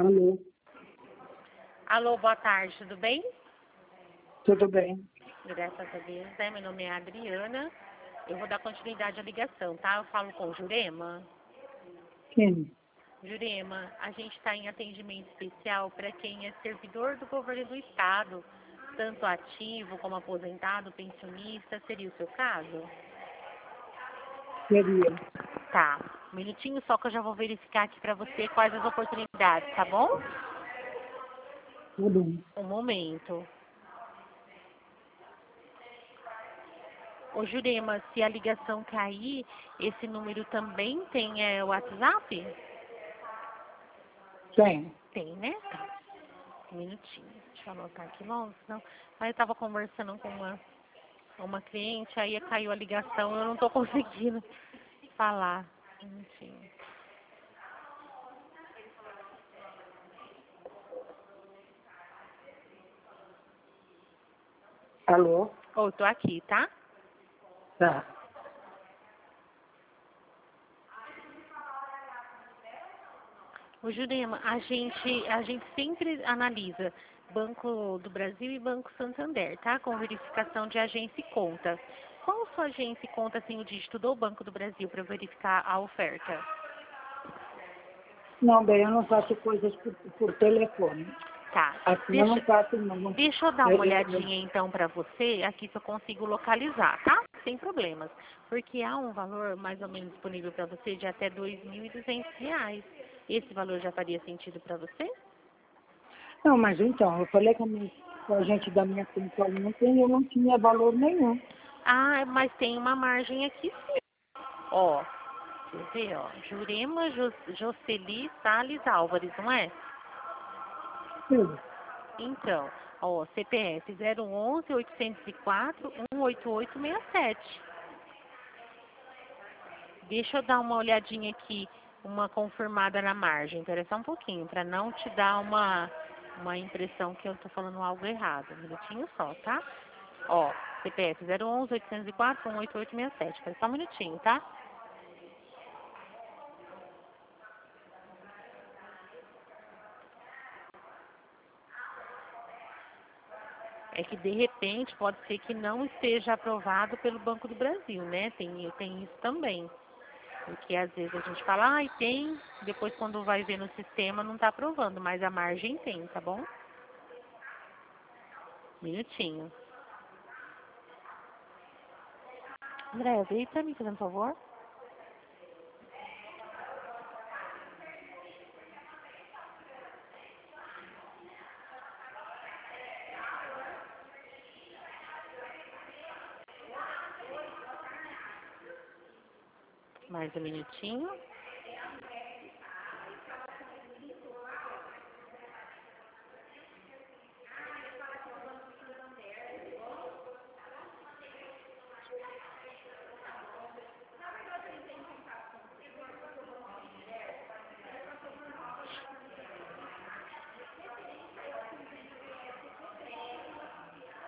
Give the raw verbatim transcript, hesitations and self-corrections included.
Alô, Alô, boa tarde, tudo bem? tudo bem? Graças a Deus, né? Meu nome é Adriana. Eu vou dar continuidade à ligação, tá? Eu falo com Jurema. Sim, Jurema, a gente está em atendimento especial para quem é servidor do governo do estado, tanto ativo como aposentado, pensionista. Seria o seu caso? seria. Tá. Um minutinho só que eu já vou verificar aqui para você quais as oportunidades, tá bom? Tá bom. Um momento. Ô Jurema, se a ligação cair, esse número também tem é, WhatsApp? Tem. Tem, né? Tá. Um minutinho. Deixa eu anotar aqui logo, senão... Aí eu tava conversando com uma, uma cliente, aí caiu a ligação, eu não tô conseguindo falar. Um minutinho. Alô? Ô, eu tô aqui, tá? Tá. Ô Jurema, a gente, a gente sempre analisa Banco do Brasil e Banco Santander, tá? Com verificação de agência e conta. Qual sua agência e conta tem o dígito do Banco do Brasil para verificar a oferta? Não, bem, eu não faço coisas por, por telefone. Tá. Assim eu não Deixa, faço, não. deixa eu dar Eu, uma eu, eu, olhadinha então para você, aqui se eu consigo localizar, tá? Sem problemas. Porque há um valor mais ou menos disponível para você de até dois mil e duzentos reais. Esse valor já faria sentido para você? não, mas então, eu falei com a, minha, com a gente da minha conta ontem e eu não tinha valor nenhum. Ah, mas tem uma margem aqui sim. Ó, quer ver, ó. Jurema Jo- Jocely Salles Álvares, não é? Sim. Então, ó, C P F zero onze oitocentos e quatro um oito oito seis sete. Deixa eu dar uma olhadinha aqui, uma confirmada na margem. Espera só um pouquinho, para não te dar uma, uma impressão que eu tô falando algo errado. Um minutinho só, tá? Ó, C P F zero onze oitocentos e quatro um oito oito seis sete. Espera só um minutinho, tá? É que de repente pode ser que não esteja aprovado pelo Banco do Brasil, né? Tem, tem isso também. Porque às vezes a gente fala, ai, tem, depois quando vai ver no sistema não está aprovando, mas a margem tem, tá bom? Minutinho. André, vem pra mim, fazendo favor. Mais um minutinho.